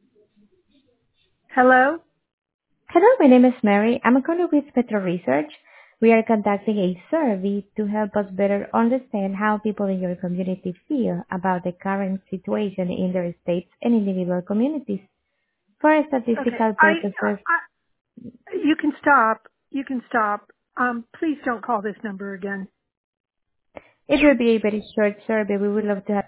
Hello? Hello, my name is Mary. I'm a caller with Spectral Research. We are conducting a survey to help us better understand how people in your community feel about the current situation in their states and individual communities. For Okay. statistical purposes, You can stop. You can stop. Please don't call this number again. it will be a very short survey. We would love to have